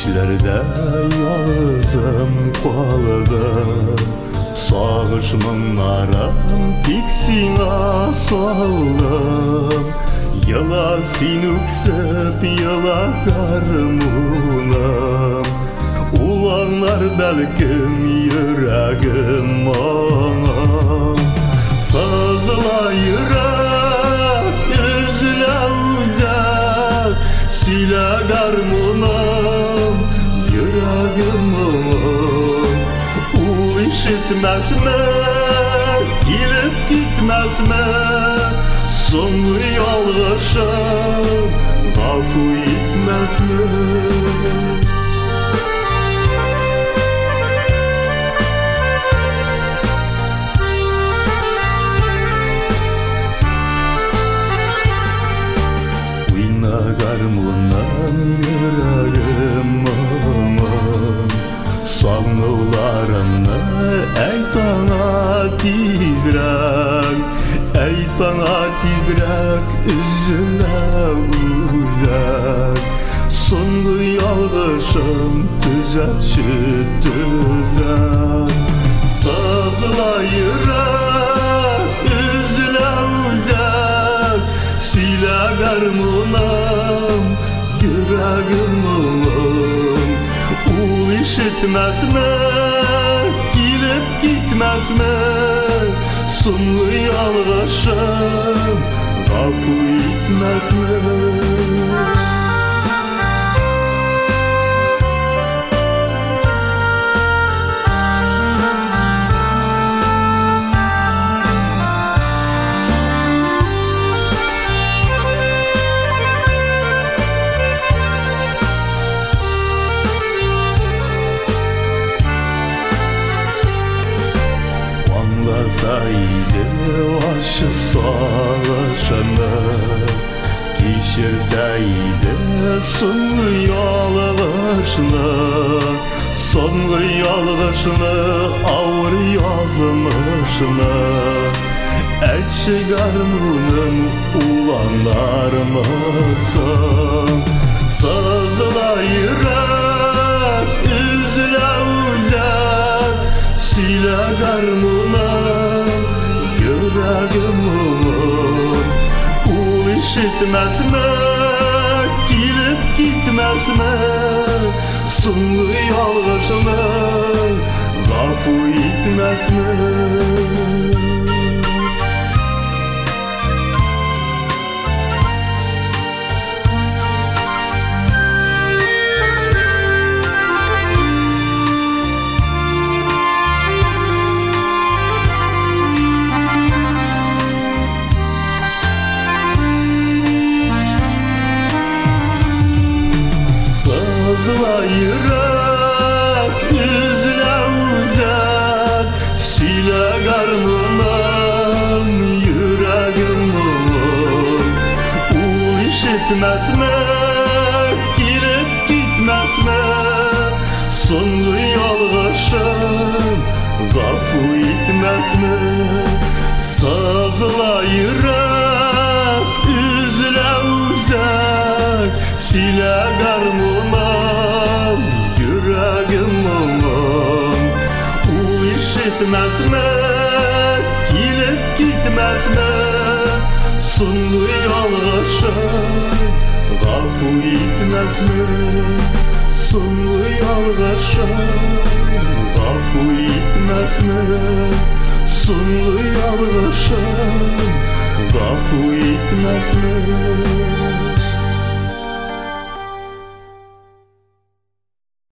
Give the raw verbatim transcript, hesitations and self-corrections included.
Düşlerde yalnızım kaldım, sağışımın aram tiksine saldım. Yıla sinüksüp yıla karmunum, ulanlar belkim yüreğim bana. Sazla yürek, üzüle uzak, sile karmunum, yüreğim bana. Ul işitmez mi, gelip gitmez mi? Sonlu yalğışım, gafu etmez mi? Uyna garmundan yüreğim aman, sağnılarımı ey bana tizrek, ey bana tizrek, üzüle uzak. Sonlu yalğışım düzeltçi düzen. Sazla yürek, üzüle uzak, sile garmunam, yüreğim aman. Ul işitmez mi, gelip gitmez mi? Sonlu yalğışım, gafu etmez mi? Anlasaydı aşı savaşını, geçirseydi sonlu yalğışını, sonlu yalğışını, ağır yazmışını. Etçi garmunum ulanlarımızın, sazla yürek, üzüle uzak, sile garmunam, yüreğim aman. Ul işitmez mi, gelip gitmez mi? Sonlu yalğışını, gafu etmez mi? Sazla yürek, üzüle uzak, sile garmunam, yüreğim aman. Ul işitmez mi, gelip gitmez mi? Sonlu yalğışım, gafu etmez mi? Sazla yürek, üzüle uzak, sile garmunam, yüreğim aman. Ul işitmez mi, gelip gitmez mi? Sonlu yalğışım, gafu etmez mi? Sonlu yalğışım, gafu etmez mi? Sonlu yalğışım, gafu etmez mi?